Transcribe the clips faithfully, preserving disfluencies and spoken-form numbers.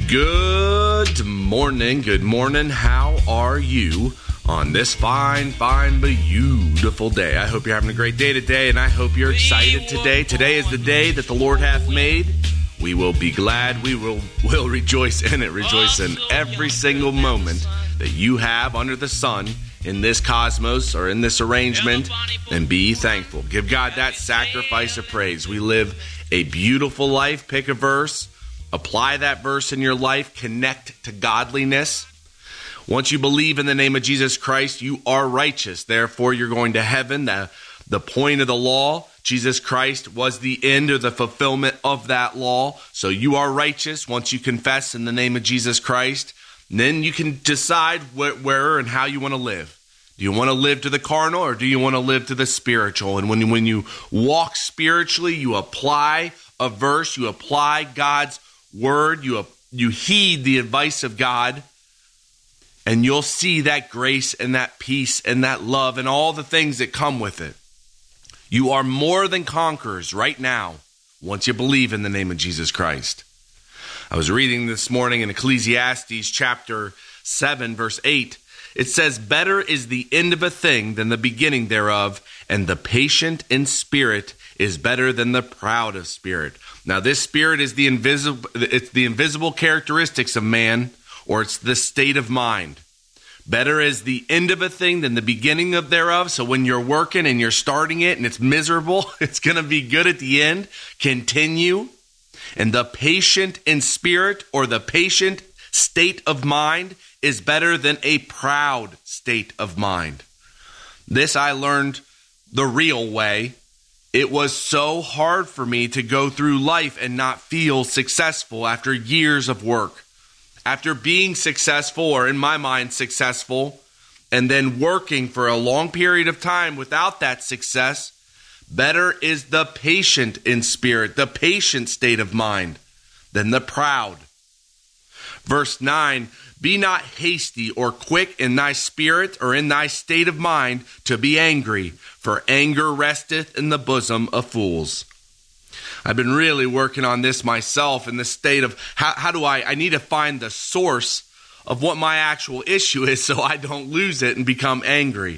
Good morning, good morning. How are you on this fine, fine, beautiful day? I hope you're having a great day today, and I hope you're excited today. Today is the day that the Lord hath made. We will be glad. We will, will rejoice in it. Rejoice in every single moment that you have under the sun in this cosmos or in this arrangement, and be thankful. Give God that sacrifice of praise. We live a beautiful life. Pick a verse. Apply that verse in your life. Connect to godliness. Once you believe in the name of Jesus Christ, you are righteous. Therefore, you're going to heaven. The, the point of the law, Jesus Christ was the end or the fulfillment of that law. So you are righteous once you confess in the name of Jesus Christ. Then you can decide wh- where and how you want to live. Do you want to live to the carnal or do you want to live to the spiritual? And when, when you walk spiritually, you apply a verse, you apply God's word, you, you heed the advice of God, and you'll see that grace and that peace and that love and all the things that come with it. You are more than conquerors right now once you believe in the name of Jesus Christ. I was reading this morning in Ecclesiastes chapter seven, verse eight. It says, "Better is the end of a thing than the beginning thereof, and the patient in spirit is better than the proud of spirit." Now, this spirit is the invisible, it's the invisible characteristics of man, or it's the state of mind. Better is the end of a thing than the beginning of thereof. So when you're working and you're starting it and it's miserable, it's going to be good at the end. Continue. And the patient in spirit, or the patient state of mind, is better than a proud state of mind. This I learned the real way. It was so hard for me to go through life and not feel successful after years of work. After being successful, or in my mind successful, and then working for a long period of time without that success, better is the patient in spirit, the patient state of mind, than the proud. Verse nine, "Be not hasty or quick in thy spirit or in thy state of mind to be angry, for anger resteth in the bosom of fools." I've been really working on this myself in the state of how, how do I, I need to find the source of what my actual issue is so I don't lose it and become angry.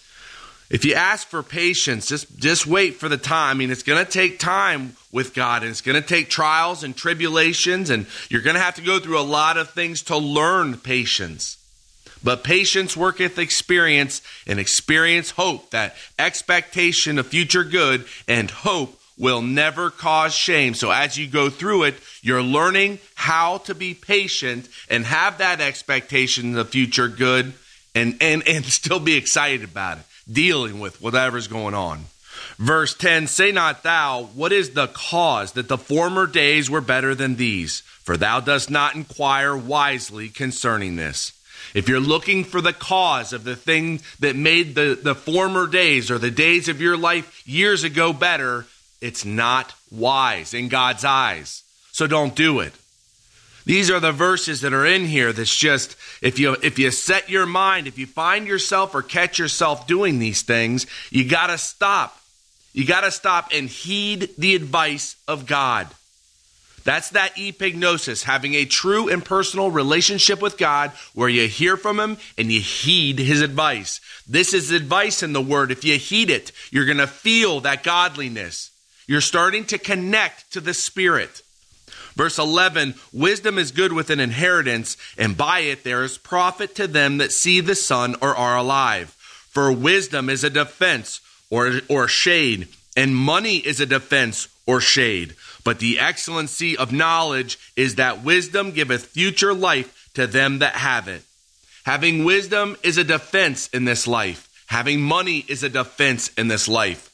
If you ask for patience, just, just wait for the time. I mean, it's going to take time with God, and it's going to take trials and tribulations, and you're going to have to go through a lot of things to learn patience. But patience worketh experience, and experience hope. That expectation of future good and hope will never cause shame. So as you go through it, you're learning how to be patient and have that expectation of future good, and, and, and still be excited about it, dealing with whatever's going on. Verse ten, "Say not thou, what is the cause that the former days were better than these? For thou dost not inquire wisely concerning this." If you're looking for the cause of the thing that made the, the former days or the days of your life years ago better, it's not wise in God's eyes. So don't do it. These are the verses that are in here that's just, if you if you set your mind, if you find yourself or catch yourself doing these things, you got to stop. You got to stop and heed the advice of God. That's that epignosis, having a true and personal relationship with God where you hear from him and you heed his advice. This is advice in the word. If you heed it, you're going to feel that godliness. You're starting to connect to the Spirit. Verse eleven, "Wisdom is good with an inheritance, and by it there is profit to them that see the sun or are alive. For wisdom is a defense or, or shade, and money is a defense or shade. But the excellency of knowledge is that wisdom giveth future life to them that have it." Having wisdom is a defense in this life. Having money is a defense in this life.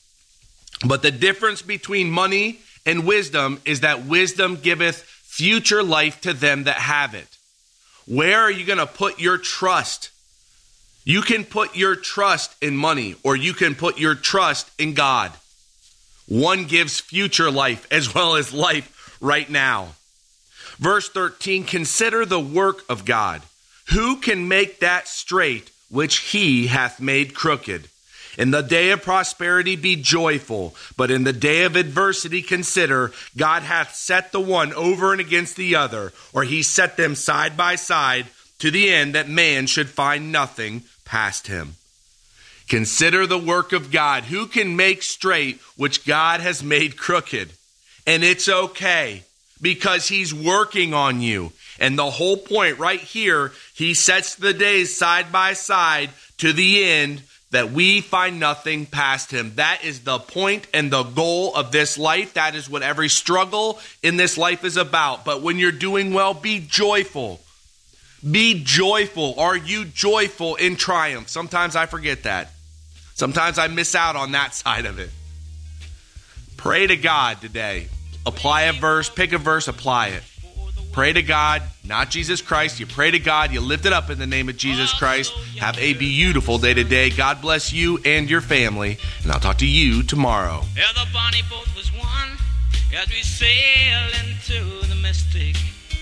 But the difference between money and wisdom is that wisdom giveth future life to them that have it. Where are you going to put your trust? You can put your trust in money, or you can put your trust in God. One gives future life as well as life right now. Verse thirteen, "Consider the work of God. Who can make that straight which he hath made crooked? In the day of prosperity be joyful, but in the day of adversity consider, God hath set the one over and against the other, or he set them side by side, to the end that man should find nothing past him. Consider the work of God. Who can make straight which God has made crooked? And it's okay, because he's working on you. And the whole point right here, he sets the days side by side to the end that we find nothing past him. That is the point and the goal of this life. That is what every struggle in this life is about. But when you're doing well, be joyful. Be joyful. Are you joyful in triumph? Sometimes I forget that. Sometimes I miss out on that side of it. Pray to God today. Apply a verse, pick a verse, apply it. Pray to God, not Jesus Christ. You pray to God, you lift it up in the name of Jesus Christ. Have a beautiful day today. God bless you and your family, and I'll talk to you tomorrow. Yeah, the bonnie boat was one as we sail into the mystic.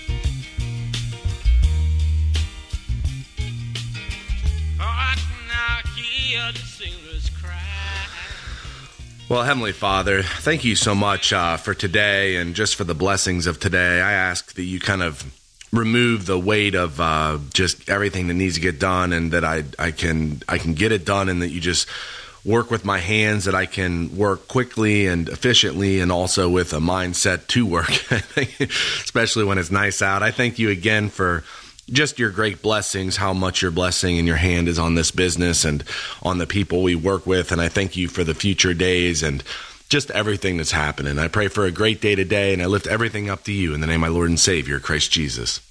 Oh, I can now hear the sailors cry. Well, Heavenly Father, thank you so much uh, for today and just for the blessings of today. I ask that you kind of remove the weight of uh, just everything that needs to get done, and that I I can I can get it done, and that you just work with my hands, that I can work quickly and efficiently, and also with a mindset to work, especially when it's nice out. I thank you again for just your great blessings, how much your blessing and your hand is on this business and on the people we work with. And I thank you for the future days and just everything that's happening. I pray for a great day today, and I lift everything up to you in the name of my Lord and Savior, Christ Jesus.